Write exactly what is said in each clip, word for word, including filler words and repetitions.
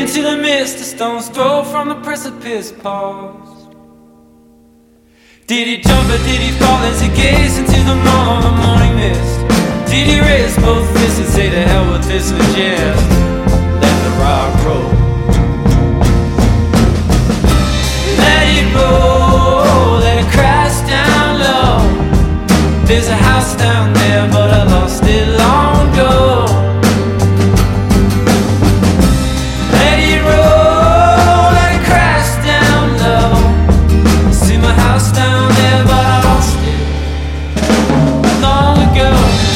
into the mist, a stone's throw from the precipice paused. Did he jump or did he fall as he gazed into the morn, the morning mist? Did he raise both fists and say to hell with this and just let the rock roll? Let it roll, let it crash down low. There's a house down there but I lost it long ago. Let it roll, let it crash down low. See my house down there but I lost it long ago.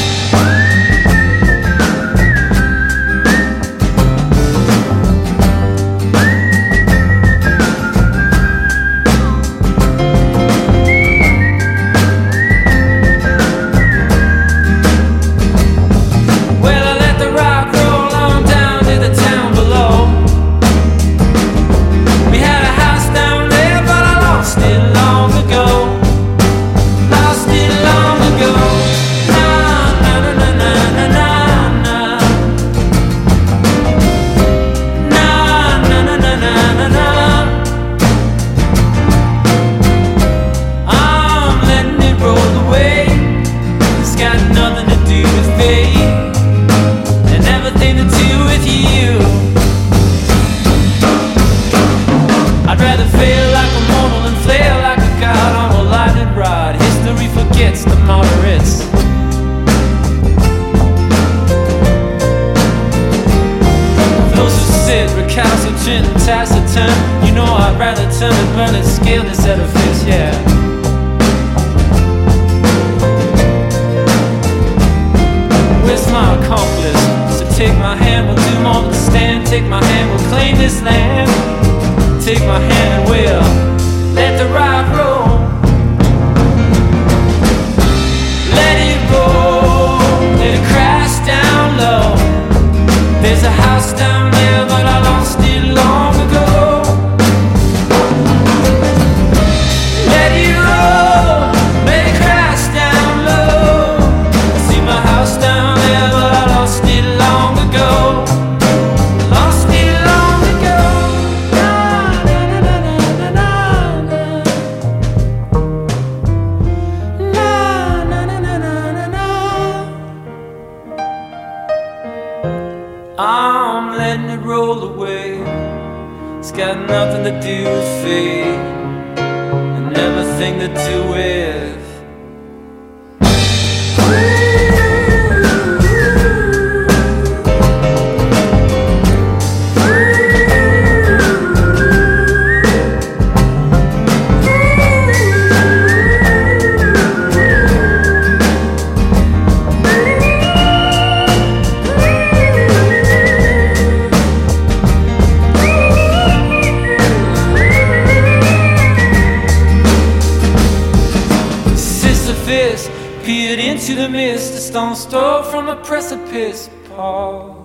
The moderates. Those who sit recalcitrant and taciturn, you know I'd rather turn and burn and scale this edifice, yeah. Where's my accomplice? So take my hand, we'll do more than stand. Take my hand, we'll claim this land. Take my hand and we'll let the rock roll. Let it roll, let it crash down low. There's a house down there, but I lost it long ago. Let it roll, let it crash down low. I see my house down there, but I lost it long ago. Lost it long ago. Na, na, na, na, na, na, I'm letting it roll away. It's got nothing to do with fate and everything to do with peered into the mist, a stone's throw from a precipice paused.